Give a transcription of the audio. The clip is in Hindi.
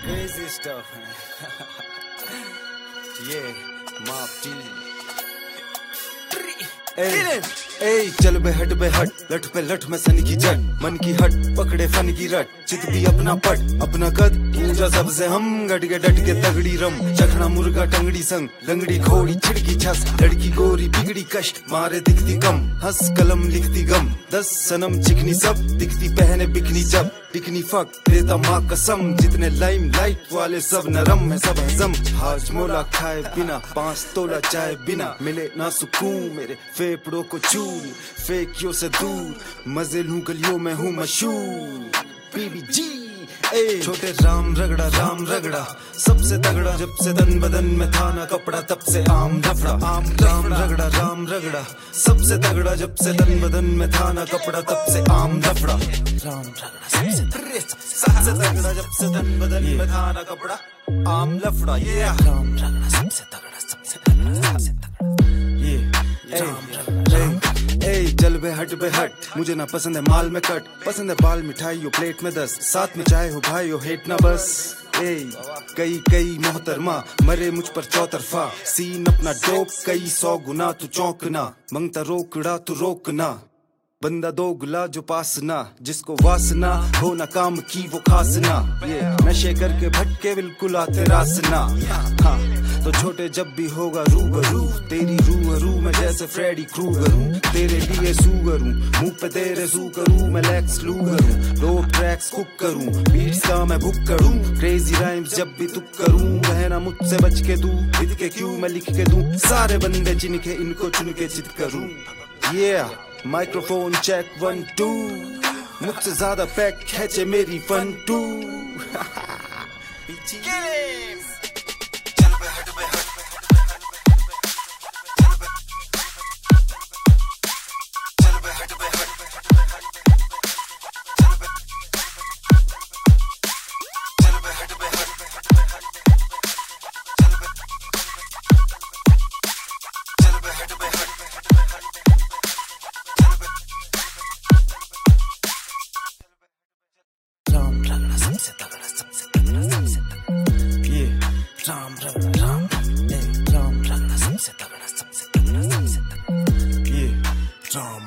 Crazy stuff, man. Yeah, my feeling. ए चल बे हट लट पे लट में सन की जट मन की हट पकड़े फन की रट चित भी अपना पट अपना कद पूजा सबसे हम गट के डट के तगड़ी रम चखना मुर्गा टंगड़ी संग लंगड़ी घोड़ी छिड़की छस लड़की गोरी बिगड़ी कश मारे दिखती कम हंस कलम लिखती गम 10 सनम चिकनी सब दिखती पहने बिकनी जब बिकनी फक देता माँ कसम जितने लाइम लाइट वाले सब नरम है सब हजम हाजमोला खाए बिना 5 तोला चाय बिना मिले ना सुकून मेरे फेफड़ों को चूर फेकियों से दूर मजे लूं गलियों में हूँ मशहूर बीबी जी छोटे राम रगड़ा सबसे तगड़ा जब से तन बदन में था ना कपड़ा तब से आम रफड़ा राम रगड़ा सबसे तगड़ा जब से तन बदन में था ना कपड़ा तब से आम रफड़ा राम रगड़ा सबसे तगड़ा जब से तन बदन में था ना कपड़ा आम लफड़ा ये राम रगड़ा सबसे तगड़ा ये राम रगड़ा चल बे हट मुझे ना पसंद है माल में कट पसंद है बाल मिठाई हो प्लेट में 10 साथ में चाहे हो भाई हो हेट ना बस कई मोहतरमा मरे मुझ पर चौतरफा सीन अपना डोप कई 100 गुना तू चौंकना मंगता रोकड़ा तू रोकना बंदा दोगला जो पास ना जिसको वासना हो ना काम की वो खास ना ये नशे करके भटके बिल्कुल आते रासना हाँ तो छोटे जब भी होगा रूबरू तेरी रू मैं जैसे फ्रेडी क्रूगर हूँ तेरे लिए सूगर हूँ मुंह पे तेरे सू करूँ मैं लेक्स लूगर हूँ 2 ट्रैक्स कुक करूँ बीट्स का मैं बुक करूँ क्रेजी राइम्स जब भी तुक करूँ रहना मुझसे बच के तू लिख के क्यों मैं लिख के दूँ सारे बंदे जिनके इनको चुन के चित करूँ ये माइक्रोफोन चेक 1 2 मुझसे ज्यादा पैक खेचे मेरी फन 2 सबसे तगड़ा ये राम रगड़ा ये राम